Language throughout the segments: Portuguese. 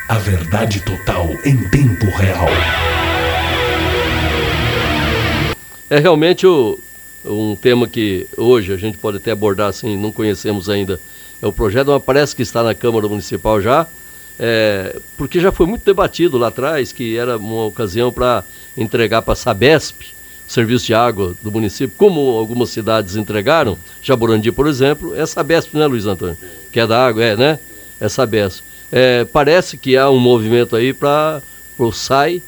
A verdade total em tempo real. É realmente um tema que hoje a gente pode até abordar assim, não conhecemos ainda. É o projeto, mas parece que está na Câmara Municipal já, porque já foi muito debatido lá atrás, que era uma ocasião para entregar para a Sabesp, serviço de água do município, como algumas cidades entregaram, Jaborandi, por exemplo, é Sabesp, né, Luiz Antônio? Que é da água, né? É Sabesp. Parece que há um movimento aí para o SAI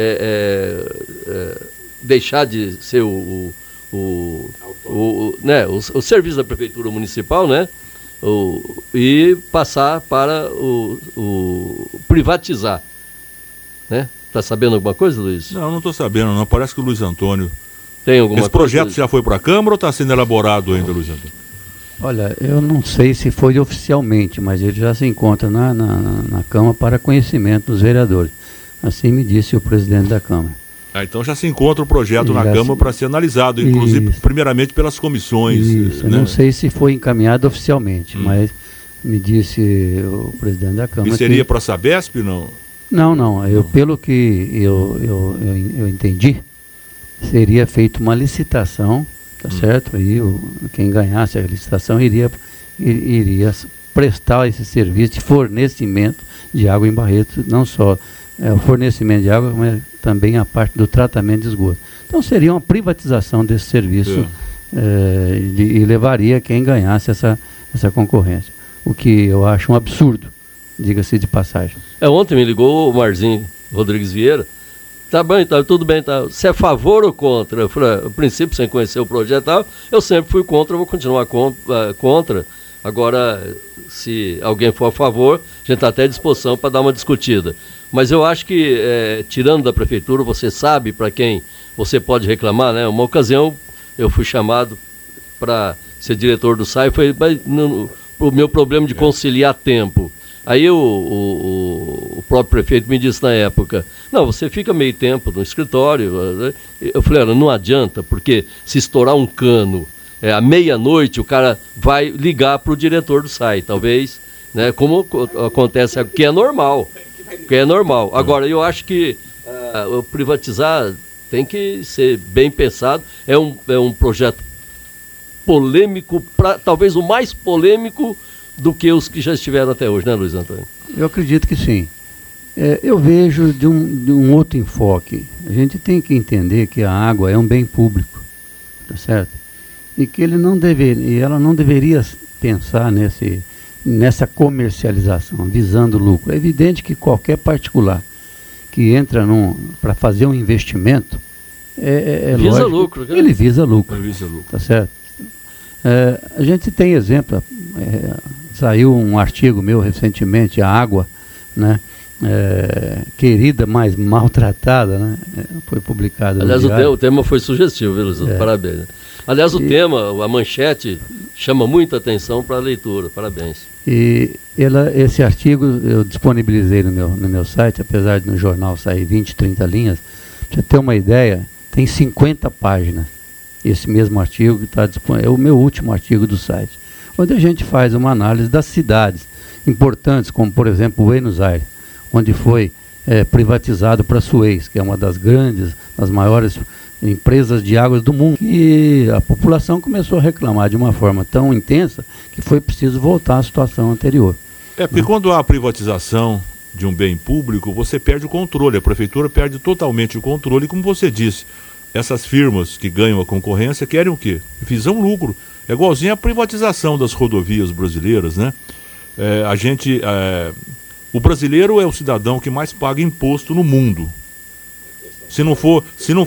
deixar de ser o serviço da Prefeitura Municipal, né? E passar para o privatizar, né? Está sabendo alguma coisa, Luiz? Não estou sabendo, não. Parece que o Luiz Antônio... Tem alguma Esse projeto já foi para a Câmara ou está sendo elaborado ainda, Luiz Antônio? Olha, eu não sei se foi oficialmente, mas ele já se encontra na Câmara para conhecimento dos vereadores. Assim me disse o presidente da Câmara. Então já se encontra o projeto na Câmara para ser analisado, inclusive, primeiramente pelas comissões. Isso, né? Eu não sei se foi encaminhado oficialmente, mas me disse o presidente da Câmara. E seria para a Sabesp, não? Não. Pelo que eu entendi, seria feita uma licitação, tá certo? E quem ganhasse a licitação iria prestar esse serviço de fornecimento de água em Barretos, não só o fornecimento de água, mas também a parte do tratamento de esgoto. Então seria uma privatização desse serviço e levaria quem ganhasse essa concorrência. O que eu acho um absurdo, diga-se de passagem. Ontem me ligou o Marzinho Rodrigues Vieira. Tá bem, tudo bem, tá. Se é a favor ou contra? Eu falei, a princípio, sem conhecer o projeto, eu sempre fui contra, eu vou continuar contra. Agora, se alguém for a favor, a gente está até à disposição para dar uma discutida. Mas eu acho que, tirando da prefeitura, você sabe para quem você pode reclamar, né? Uma ocasião, eu fui chamado para ser diretor do SAI, foi o meu problema de conciliar tempo. Aí o próprio prefeito me disse na época, não, você fica meio tempo no escritório. Eu falei, não adianta, porque se estourar um cano à meia-noite, o cara vai ligar para o diretor do SAI, talvez, né, como acontece aqui, que é normal. Agora, eu acho que privatizar tem que ser bem pensado, é um projeto polêmico, talvez o mais polêmico do que os que já estiveram até hoje, né, Luiz Antônio? Eu acredito que sim. Eu vejo de um outro enfoque. A gente tem que entender que a água é um bem público, tá certo? E que ela não deveria pensar nessa comercialização, visando lucro. É evidente que qualquer particular que entra para fazer um investimento, visa lucro, né? Ele visa lucro, tá certo? A gente tem exemplo, saiu um artigo meu recentemente, a água, né, querida, mas maltratada, né, foi publicado. Aliás, o tema foi sugestivo, viu, Luiz? Parabéns. Né? Aliás, o tema, a manchete, chama muita atenção para a leitura, parabéns. E esse artigo eu disponibilizei no meu site, apesar de no jornal sair 20, 30 linhas, para você ter uma ideia, tem 50 páginas. Esse mesmo artigo que está disponível, é o meu último artigo do site, onde a gente faz uma análise das cidades importantes, como por exemplo Buenos Aires, onde foi privatizado para a Suez, que é uma das maiores empresas de águas do mundo. E a população começou a reclamar de uma forma tão intensa que foi preciso voltar à situação anterior. Porque quando há a privatização de um bem público, você perde o controle, a prefeitura perde totalmente o controle, como você disse. Essas firmas que ganham a concorrência querem o quê? Visam lucro. É igualzinho a privatização das rodovias brasileiras, né? O brasileiro é o cidadão que mais paga imposto no mundo. Se não for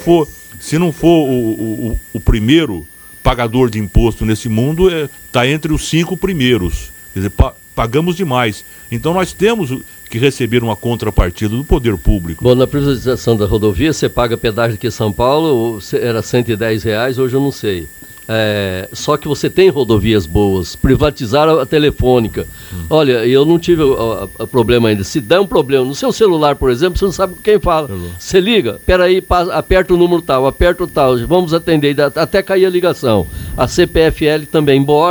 o primeiro pagador de imposto nesse mundo, está entre os 5 primeiros. Quer dizer, pagamos demais. Então nós temos que receber uma contrapartida do poder público. Bom, na privatização da rodovia, você paga pedágio aqui em São Paulo, era R$110, hoje eu não sei. Só que você tem rodovias boas, privatizaram a telefônica. Olha, eu não tive problema ainda. Se der um problema no seu celular, por exemplo, você não sabe com quem fala. Você liga, peraí, aperta o número tal, aperta o tal, vamos atender, até cair a ligação. A CPFL também, embora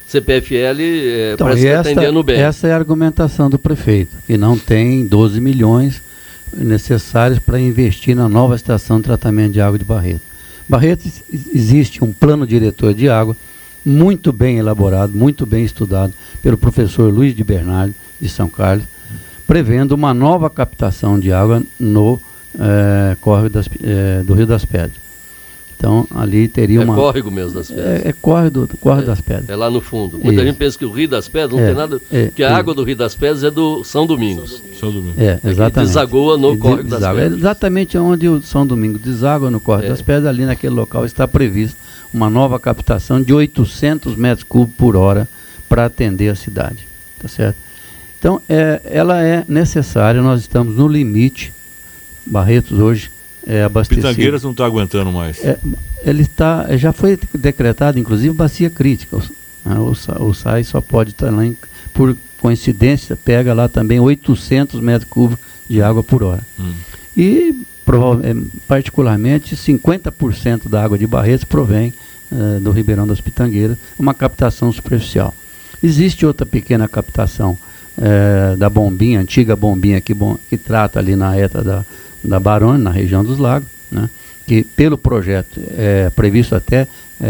CPFL Então, parece que está atendendo bem. Essa é a argumentação do prefeito, que não tem 12 milhões necessários para investir na nova estação de tratamento de água de Barretos. Barretos existe um plano diretor de água muito bem elaborado, muito bem estudado pelo professor Luiz de Bernardo, de São Carlos, prevendo uma nova captação de água no córrego do Rio das Pedras. Então, ali teria uma... córrego mesmo das Pedras. Córrego das Pedras. É lá no fundo. Muita gente pensa que o Rio das Pedras não tem nada... que a água do Rio das Pedras é do São Domingos. São Domingos. Exatamente. Que desagoa no córrego das Pedras. É exatamente onde o São Domingos deságua, no córrego das Pedras, ali naquele local está previsto uma nova captação de 800 metros cúbicos por hora para atender a cidade. Tá certo? Então, ela é necessária, nós estamos no limite. Barretos hoje é abastecido. Pitangueiras não está aguentando mais. Ele já foi decretado, inclusive, bacia crítica. O SAI só pode estar lá, por coincidência, pega lá também 800 metros cúbicos de água por hora. E, particularmente, 50% da água de Barretos provém do Ribeirão das Pitangueiras, uma captação superficial. Existe outra pequena captação da bombinha, antiga bombinha que trata ali na ETA da Barone, na região dos lagos, né, que pelo projeto é previsto até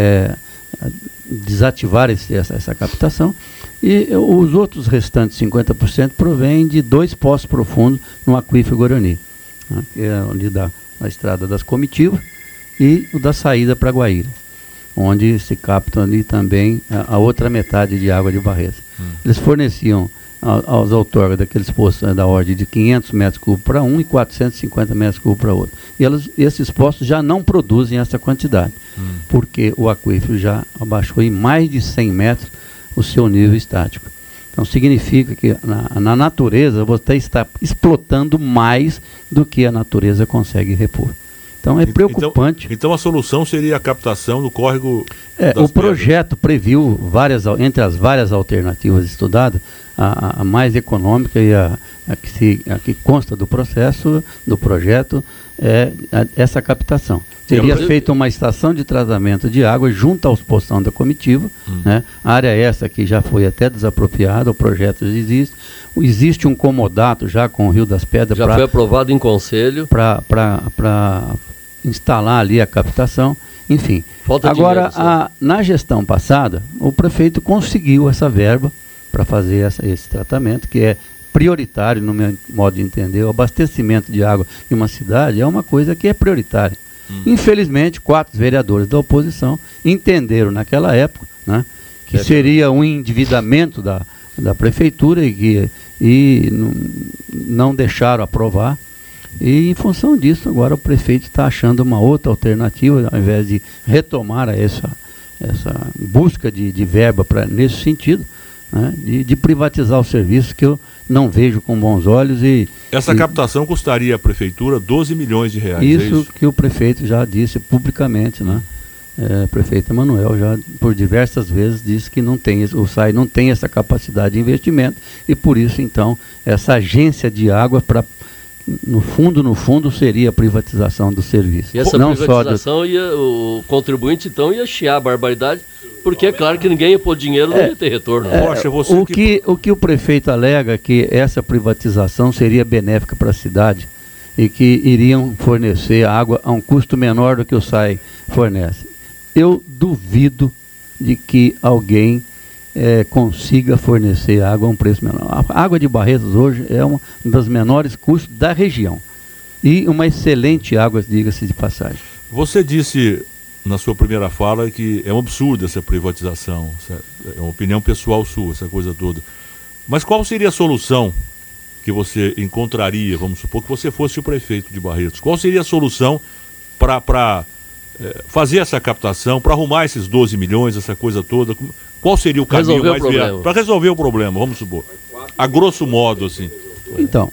desativar essa captação, e os outros restantes 50% provém de 2 poços profundos no aquífero Guarani, né, que é ali da estrada das Comitivas e o da saída para Guaíra, onde se capta ali também a outra metade de água de Barretos. Eles forneciam aos outorgas daqueles poços da ordem de 500 metros cúbicos para um e 450 metros cúbicos para outro. E esses poços já não produzem essa quantidade, porque o aquífero já abaixou em mais de 100 metros o seu nível estático. Então significa que na natureza você está explotando mais do que a natureza consegue repor. Então é preocupante. Então a solução seria a captação do córrego o projeto previu entre as várias alternativas estudadas, a mais econômica e a que consta do projeto é essa captação. Seria feita uma estação de tratamento de água junto aos postão da comitiva, né? A área essa que já foi até desapropriada, o projeto existe. Existe um comodato já com o Rio das Pedras. Já foi aprovado em conselho. Para instalar ali a captação. Enfim, agora na gestão passada, o prefeito conseguiu essa verba para fazer esse tratamento, que é prioritário, no meu modo de entender. O abastecimento de água em uma cidade é uma coisa que é prioritária. Infelizmente, 4 vereadores da oposição entenderam naquela época, né, que seria um endividamento da prefeitura e não deixaram aprovar. E em função disso, agora o prefeito está achando uma outra alternativa, ao invés de retomar essa busca de verba nesse sentido, né, de privatizar o serviço, que eu não vejo com bons olhos. Essa captação custaria à prefeitura 12 milhões de reais. Isso que o prefeito já disse publicamente, né? O prefeito Emanuel já por diversas vezes disse que o SAI não tem essa capacidade de investimento, e por isso então essa agência de água no fundo seria a privatização do serviço. E essa privatização o contribuinte então ia chiar a barbaridade, porque é claro que ninguém ia pôr dinheiro, não ia ter retorno. O que o prefeito alega que essa privatização seria benéfica para a cidade e que iriam fornecer água a um custo menor do que o SAI fornece. Eu duvido de que alguém consiga fornecer água a um preço menor. A água de Barretos hoje é um dos menores custos da região. E uma excelente água, diga-se de passagem. Você disse na sua primeira fala que é um absurdo essa privatização. É uma opinião pessoal sua, essa coisa toda. Mas qual seria a solução que você encontraria, vamos supor que você fosse o prefeito de Barretos? Qual seria a solução para fazer essa captação, para arrumar esses 12 milhões, essa coisa toda? Qual seria o caminho mais viável para resolver o problema, vamos supor? A grosso modo, assim. Então,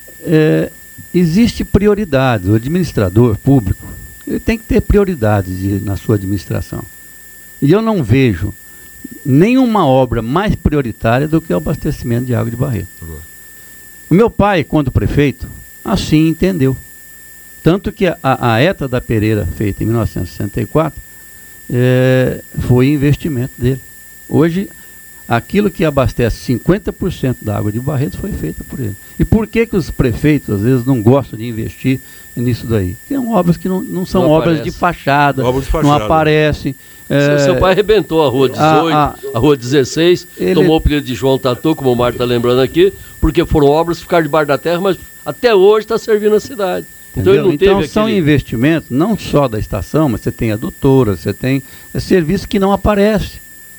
existe prioridade. O administrador público, ele tem que ter prioridades na sua administração. E eu não vejo nenhuma obra mais prioritária do que o abastecimento de água de Barretos. O meu pai, quando prefeito, assim entendeu. Tanto que a ETA da Pereira, feita em 1964, foi investimento dele. Hoje, aquilo que abastece 50% da água de Barretos foi feita por ele. E por que os prefeitos, às vezes, não gostam de investir nisso daí? Porque são obras que não são obras de fachada, não aparecem. Seu pai arrebentou a Rua 18, a Rua 16, tomou o apelido de João Tatu, como o Marco está lembrando aqui, porque foram obras que ficaram debaixo da terra, mas até hoje está servindo a cidade. Então, ele não teve são investimentos não só da estação, mas você tem adutora, você tem serviço que não aparece.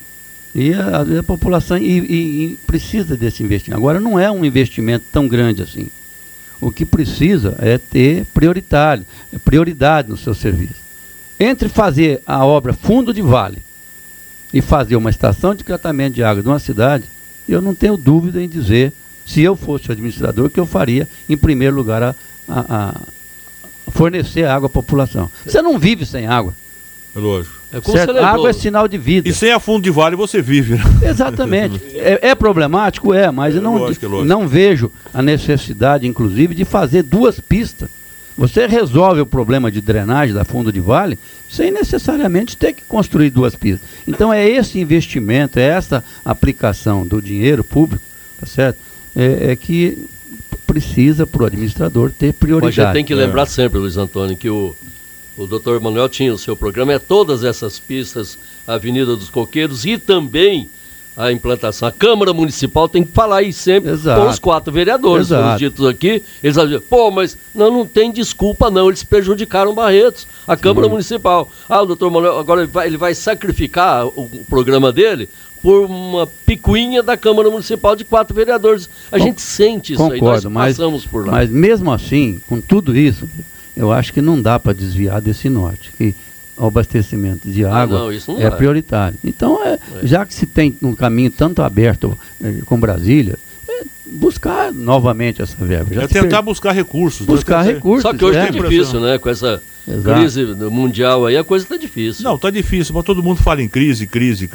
E a população precisa desse investimento. Agora, não é um investimento tão grande assim. O que precisa é ter prioridade no seu serviço. Entre fazer a obra fundo de vale e fazer uma estação de tratamento de água de uma cidade, eu não tenho dúvida em dizer, se eu fosse o administrador, que eu faria, em primeiro lugar, a fornecer água à população. Você não vive sem água. É lógico. Água é sinal de vida. E sem a fundo de vale você vive, né? Exatamente. É problemático? Mas eu não vejo a necessidade, inclusive, de fazer 2 pistas. Você resolve o problema de drenagem da fundo de vale sem necessariamente ter que construir 2 pistas. Então é esse investimento, é essa aplicação do dinheiro público, tá certo? Que precisa para o administrador ter prioridade. Mas a gente tem que lembrar sempre, Luiz Antônio, que o doutor Manuel tinha o seu programa, todas essas pistas, a Avenida dos Coqueiros e também a implantação. A Câmara Municipal tem que falar aí sempre com os 4 vereadores, foram ditos aqui, eles vão dizer, mas não tem desculpa não, eles prejudicaram Barretos, a Câmara Municipal. O doutor Manuel agora ele vai sacrificar o programa dele por uma picuinha da Câmara Municipal de 4 vereadores. A gente sente isso. Concordo, aí, nós passamos por lá. Mas mesmo assim, com tudo isso, eu acho que não dá para desviar desse norte, que o abastecimento de água é prioritário. Então, já que se tem um caminho tanto aberto com Brasília, buscar novamente essa verba. Tentar buscar recursos. Buscar recursos. Só que hoje está difícil, né? Com essa crise mundial aí, a coisa está difícil. Não, está difícil, mas todo mundo fala em crise.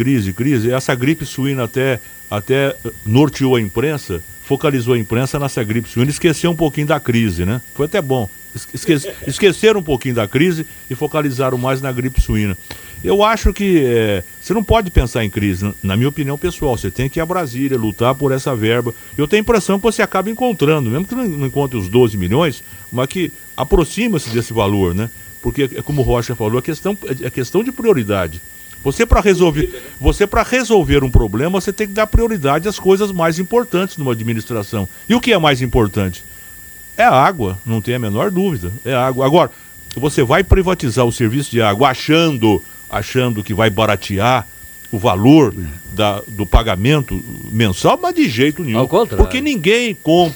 E essa gripe suína até norteou a imprensa, focalizou a imprensa nessa gripe suína, esqueceu um pouquinho da crise, né? Foi até bom. Esqueceram um pouquinho da crise e focalizaram mais na gripe suína. Eu acho que você não pode pensar em crise, na minha opinião pessoal. Você tem que ir a Brasília, lutar por essa verba. Eu tenho a impressão que você acaba encontrando, mesmo que não encontre os 12 milhões, mas que aproxima-se desse valor, né? Porque, como o Rocha falou, é questão de prioridade. Você para resolver um problema, você tem que dar prioridade às coisas mais importantes numa administração. E o que é mais importante? É a água, não tem a menor dúvida. É a água. Agora, você vai privatizar o serviço de água achando que vai baratear o valor do pagamento mensal, mas de jeito nenhum. Ao contrário. Porque ninguém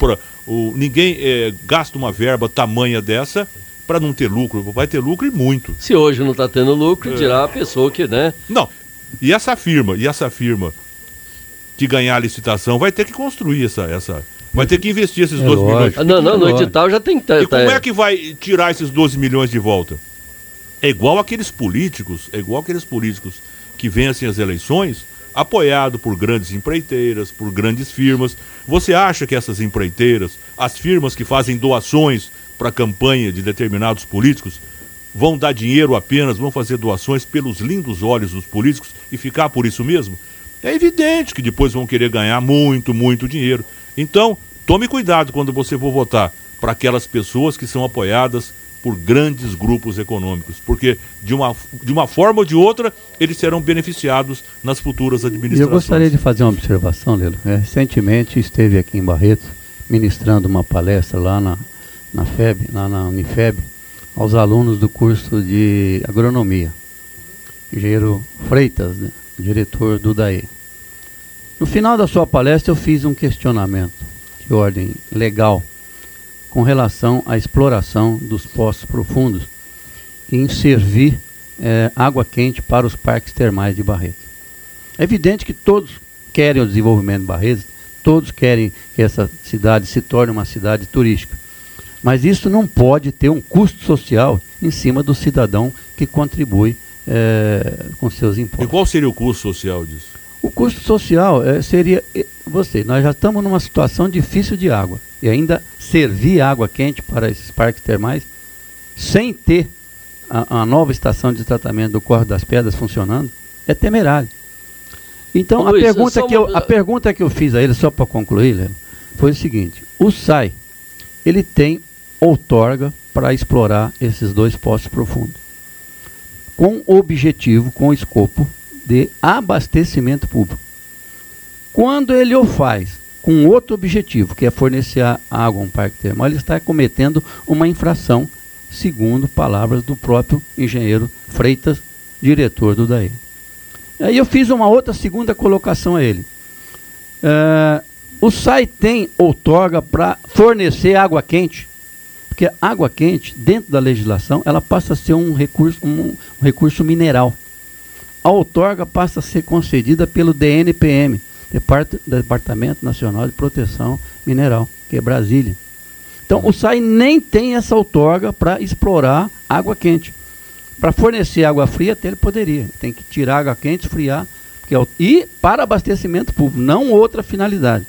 gasta uma verba tamanha dessa para não ter lucro. Vai ter lucro e muito. Se hoje não está tendo lucro, dirá a pessoa que, né? Não. E essa firma que ganhar a licitação vai ter que construir vai ter que investir esses 12 milhões. No edital já tem que estar. E como é que vai tirar esses 12 milhões de volta? É igual aqueles políticos que vencem as eleições, apoiado por grandes empreiteiras, por grandes firmas. Você acha que essas empreiteiras, as firmas que fazem doações para a campanha de determinados políticos, vão dar dinheiro apenas, vão fazer doações pelos lindos olhos dos políticos e ficar por isso mesmo? É evidente que depois vão querer ganhar muito, muito dinheiro. Então, tome cuidado quando você for votar para aquelas pessoas que são apoiadas por grandes grupos econômicos, porque de uma forma ou de outra eles serão beneficiados nas futuras administrações. Eu gostaria de fazer uma observação, Lelo. Recentemente esteve aqui em Barretos ministrando uma palestra lá na FEB, lá na Unifeb, aos alunos do curso de agronomia. Engenheiro Freitas, né, diretor do DAE. No final da sua palestra eu fiz um questionamento de ordem legal com relação à exploração dos poços profundos em servir água quente para os parques termais de Barretos. É evidente que todos querem o desenvolvimento de Barretos, todos querem que essa cidade se torne uma cidade turística. Mas isso não pode ter um custo social em cima do cidadão que contribui com seus impostos. E qual seria o custo social disso? O custo social seria, nós já estamos numa situação difícil de água, e ainda servir água quente para esses parques termais, sem ter a nova estação de tratamento do Córrego das Pedras funcionando, é temerário. Então, Luiz, a pergunta que eu fiz a ele, só para concluir, Léo, foi o seguinte: o SAI, ele tem outorga para explorar esses 2 poços profundos, com objetivo, com escopo de abastecimento público. Quando ele o faz com outro objetivo, que é fornecer água a um parque termal, ele está cometendo uma infração, segundo palavras do próprio engenheiro Freitas, diretor do DAE. Aí eu fiz uma outra segunda colocação a ele. O SAI tem outorga para fornecer água quente, porque a água quente, dentro da legislação, ela passa a ser um recurso mineral. A outorga passa a ser concedida pelo DNPM, Departamento Nacional de Proteção Mineral, que é Brasília. Então, o SAI nem tem essa outorga para explorar água quente. Para fornecer água fria, até ele poderia. Tem que tirar água quente, esfriar, e para abastecimento público, não outra finalidade.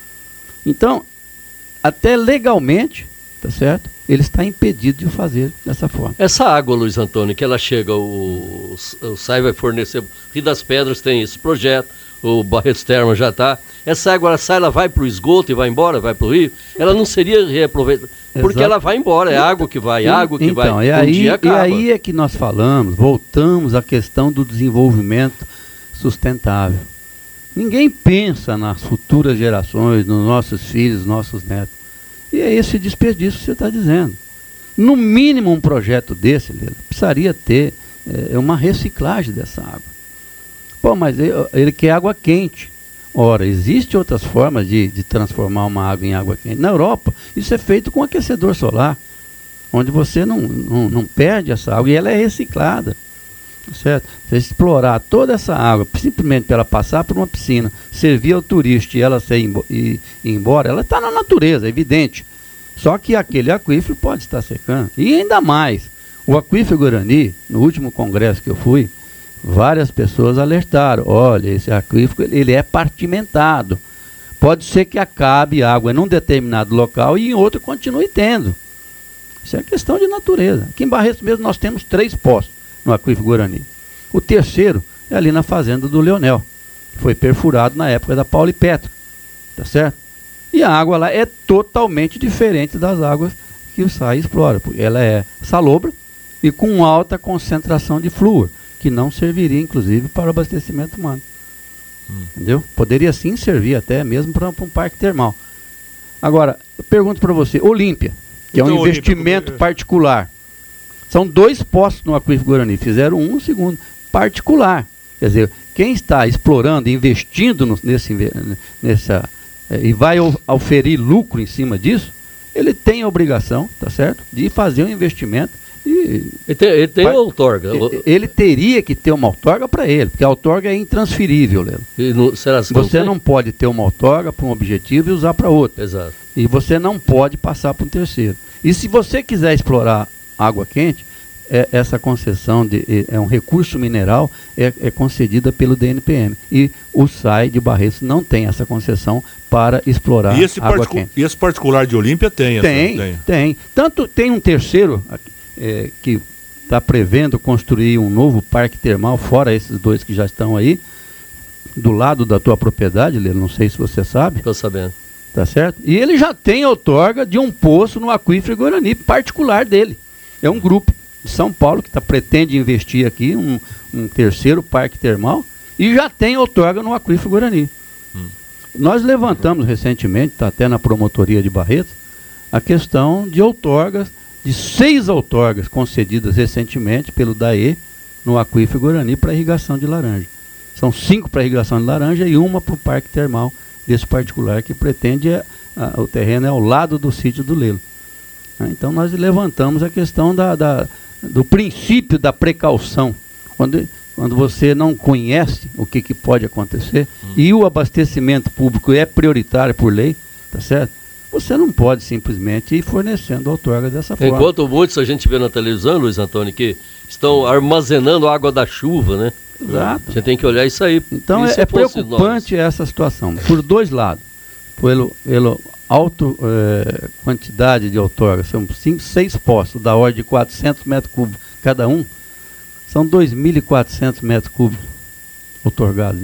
Então, até legalmente, tá certo? Ele está impedido de fazer dessa forma. Essa água, Luiz Antônio, que ela chega, o SAI vai fornecer, Rio das Pedras tem esse projeto, o Barretos Termas já está. Essa água, ela sai, ela vai para o esgoto e vai embora, vai para o rio. Ela não seria reaproveitada, porque ela vai embora, é água que vai, vai. E aí é que nós voltamos à questão do desenvolvimento sustentável. Ninguém pensa nas futuras gerações, nos nossos filhos, nossos netos. E é esse desperdício que você está dizendo. No mínimo, um projeto desse, Lila, precisaria ter uma reciclagem dessa água. Pô, mas ele quer água quente. Ora, existem outras formas de transformar uma água em água quente. Na Europa, isso é feito com aquecedor solar, onde você não perde essa água e ela é reciclada. Certo? Você explorar toda essa água, simplesmente para ela passar por uma piscina, servir ao turista e ela ir embora, ela está na natureza, é evidente. Só que aquele aquífero pode estar secando. E ainda mais, o aquífero Guarani, no último congresso que eu fui, várias pessoas alertaram: olha, esse aquífero ele é partimentado. Pode ser que acabe água em um determinado local e em outro continue tendo. Isso é questão de natureza. Aqui em Barretos mesmo nós temos 3 poços no aquífero Guarani. O terceiro é ali na fazenda do Leonel, que foi perfurado na época da Paulo e Petro, tá certo? E a água lá é totalmente diferente das águas que o SAI explora, porque ela é salobra e com alta concentração de flúor, que não serviria inclusive para o abastecimento humano. Entendeu? Poderia sim servir até mesmo para um parque termal. Agora, eu pergunto para você, Olímpia, que então, é um investimento particular. São 2 poços no aquífero Guarani, fizeram um segundo, particular. Quer dizer, quem está explorando, investindo e vai oferir lucro em cima disso, ele tem a obrigação, tá certo, de fazer um investimento. Ele tem outorga. Ele teria que ter uma outorga para ele, porque a outorga é intransferível, Lelo. Você não pode ter uma outorga para um objetivo e usar para outro. Exato. E você não pode passar para um terceiro. E se você quiser explorar água quente, essa concessão é um recurso mineral, é concedida pelo DNPM. E o SAI de Barretos não tem essa concessão para explorar água quente. E esse particular de Olímpia tem? Tem. Tanto tem um terceiro que está prevendo construir um novo parque termal, fora esses 2 que já estão aí, do lado da tua propriedade, Lelo, não sei se você sabe. Estou sabendo. Tá certo? E ele já tem outorga de um poço no aquífero Guarani, particular dele. É um grupo de São Paulo que pretende investir aqui um terceiro parque termal e já tem outorga no aquífero Guarani. Nós levantamos recentemente, está até na promotoria de Barretos, a questão de outorgas, de 6 outorgas concedidas recentemente pelo DAE no aquífero Guarani para irrigação de laranja. São 5 para irrigação de laranja e 1 para o parque termal desse particular que pretende, o terreno é ao lado do sítio do Lelo. Então nós levantamos a questão do princípio da precaução. Quando você não conhece o que pode acontecer e o abastecimento público é prioritário por lei, tá certo? Você não pode simplesmente ir fornecendo outorga dessa forma. Enquanto muitos a gente vê na televisão, Luiz Antônio, que estão armazenando água da chuva, né? Exato. Você tem que olhar isso aí. Então é preocupante essa situação, por 2 lados. Pelo alta quantidade de outorga, são 6 poços da ordem de 400 metros cúbicos cada um, são 2.400 metros cúbicos outorgados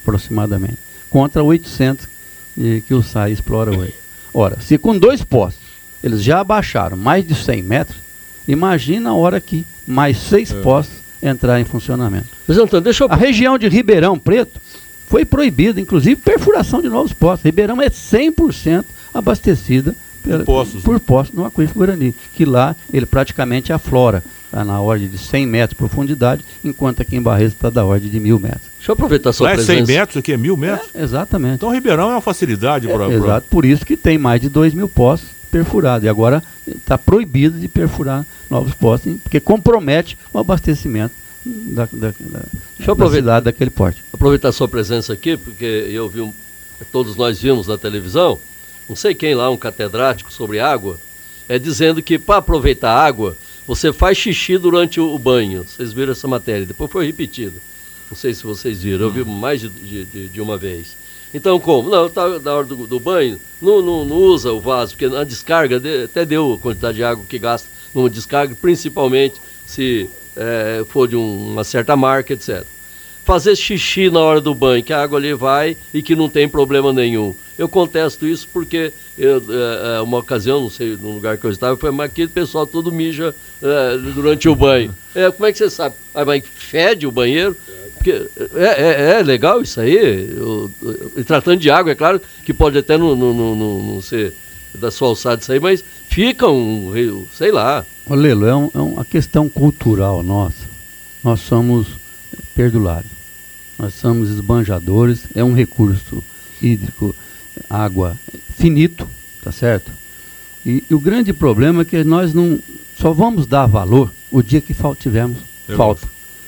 aproximadamente, contra 800 que o SAI explora hoje. Ora, se com 2 postos eles já abaixaram mais de 100 metros, imagina a hora que mais 6 postos entrar em funcionamento. Mas, Antônio, deixa eu... A região de Ribeirão Preto foi proibida, inclusive, perfuração de novos postos. Ribeirão é 100% abastecida por postos no Aquífero Guarani, que lá ele praticamente aflora, está na ordem de 100 metros de profundidade, enquanto aqui em Barretos está da ordem de 1.000 metros. Deixa eu aproveitar a sua presença. Lá é 100 metros, aqui é 1.000 metros? Exatamente. Então Ribeirão é uma facilidade para... Exato, por isso que tem mais de 2.000 postos perfurados. E agora está proibido de perfurar novos postos, porque compromete o abastecimento da cidade daquele porte. Aproveitar a sua presença aqui, porque eu vi, todos nós vimos na televisão, não sei quem lá, um catedrático sobre água, dizendo que para aproveitar a água, você faz xixi durante o banho. Vocês viram essa matéria, depois foi repetida. Não sei se vocês viram, eu vi mais de uma vez. Então como? Não, tá na hora do banho, não usa o vaso, porque na descarga até deu a quantidade de água que gasta numa descarga, principalmente se for de uma certa marca, etc. Fazer xixi na hora do banho, que a água ali vai e que não tem problema nenhum. Eu contesto isso porque uma ocasião, não sei, num lugar que eu estava, foi aqui o pessoal todo mija durante o banho. Como é que você sabe? Mas fede o banheiro? Porque é legal isso aí. E tratando de água, é claro que pode até não ser da sua alçada isso aí, mas fica sei lá. Ô Lelo, é uma questão cultural nossa. Nós somos perdulários. Nós somos esbanjadores, é um recurso hídrico, água finito, tá certo? E o grande problema é que nós só vamos dar valor o dia que tivermos falta.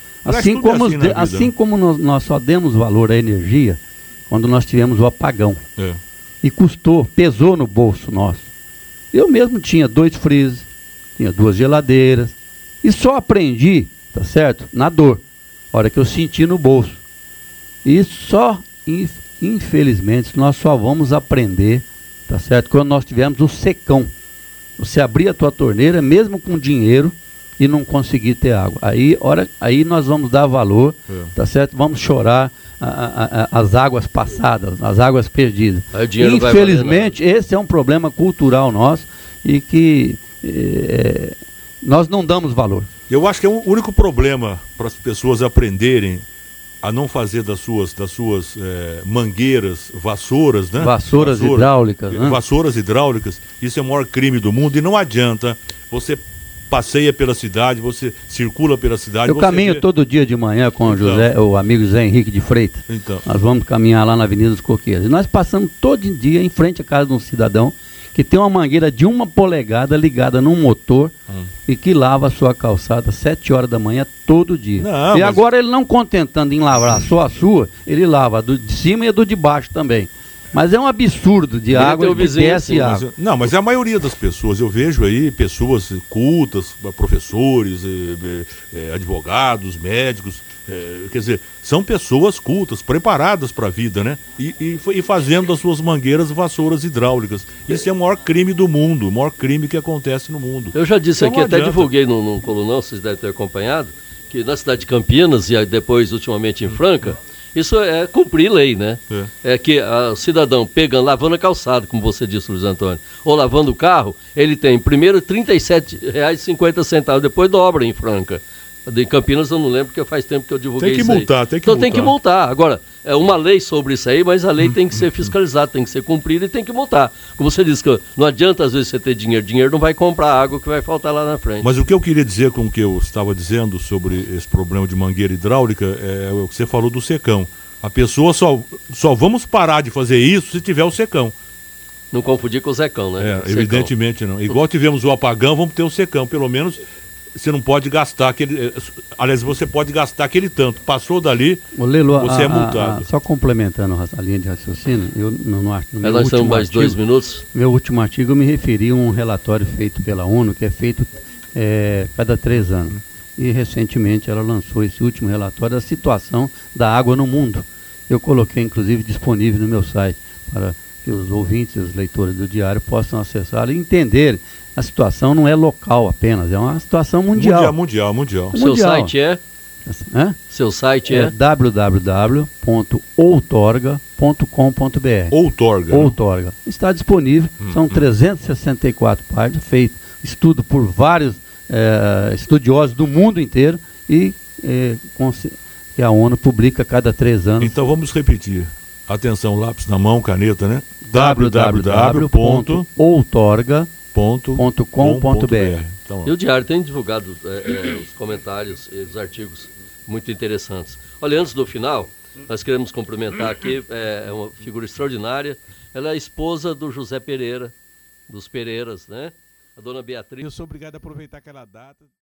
Assim como nós só demos valor à energia quando nós tivemos o apagão. E pesou no bolso nosso. Eu mesmo tinha 2 freezers, tinha 2 geladeiras, e só aprendi, tá certo? Na dor, a hora que eu senti no bolso. E infelizmente, nós só vamos aprender, tá certo? Quando nós tivermos o secão. Você abrir a tua torneira, mesmo com dinheiro, e não conseguir ter água. Aí nós vamos dar valor, tá certo? Vamos chorar as águas passadas, as águas perdidas. Infelizmente, esse é um problema cultural nosso e que nós não damos valor. Eu acho que é o único problema para as pessoas aprenderem a não fazer das suas mangueiras, vassouras, né? Vassouras hidráulicas. Né? Vassouras hidráulicas, isso é o maior crime do mundo e não adianta. Você passeia pela cidade, você circula pela cidade. Eu caminho todo dia de manhã com o amigo Zé Henrique de Freitas. Nós vamos caminhar lá na Avenida dos Coqueiros. E nós passamos todo dia em frente à casa de um cidadão que tem uma mangueira de 1 polegada ligada num motor e que lava a sua calçada às 7 horas da manhã todo dia. Agora ele não contentando em lavar só a sua, ele lava a do de cima e a do de baixo também. Mas é um absurdo de água que desce água. Mas é a maioria das pessoas. Eu vejo aí pessoas cultas, professores, advogados, médicos. Quer dizer, são pessoas cultas, preparadas para a vida, né? E fazendo das suas mangueiras vassouras hidráulicas. Isso é o maior crime do mundo, o maior crime que acontece no mundo. Eu já disse aqui, até divulguei num colunão, vocês devem ter acompanhado, que na cidade de Campinas e depois ultimamente em Franca, isso é cumprir lei, né? É que o cidadão lavando a calçada, como você disse, Luiz Antônio, ou lavando o carro, ele tem primeiro R$ 37,50, depois dobra em Franca. Em Campinas eu não lembro, porque faz tempo que eu divulguei isso aí. Então tem que multar. Agora, é uma lei sobre isso aí, mas a lei tem que ser fiscalizada, tem que ser cumprida e tem que multar. Como você disse, que não adianta às vezes você ter dinheiro não vai comprar água que vai faltar lá na frente. Mas o que eu queria dizer com o que eu estava dizendo sobre esse problema de mangueira hidráulica é o que você falou do secão. A pessoa só vamos parar de fazer isso se tiver o secão. Não confundir com o secão, né? Evidentemente não. Igual tivemos o apagão, vamos ter o secão. Pelo menos você não pode gastar aquele... Aliás, você pode gastar aquele tanto. Passou dali, você é multado. Só complementando a linha de raciocínio, nós temos mais 2 minutos. Meu último artigo eu me referi a um relatório feito pela ONU, que é feito cada 3 anos. E recentemente ela lançou esse último relatório da situação da água no mundo. Eu coloquei, inclusive, disponível no meu site, para que os ouvintes e os leitores do Diário possam acessar e entenderem. A situação não é local apenas, é uma situação mundial. Mundial. O seu site é? Seu site É é? www.outorga.com.br. Outorga. Outorga. Está disponível, são 364 páginas, feito estudo por vários estudiosos do mundo inteiro e que a ONU publica a cada 3 anos. Então vamos repetir. Atenção, lápis na mão, caneta, né? www.outorga.com.br. Então, E o Diário tem divulgado os comentários e os artigos muito interessantes. Olha, antes do final, nós queremos cumprimentar aqui uma figura extraordinária. Ela é a esposa do José Pereira, dos Pereiras, né? A dona Beatriz. Eu sou obrigado a aproveitar aquela data.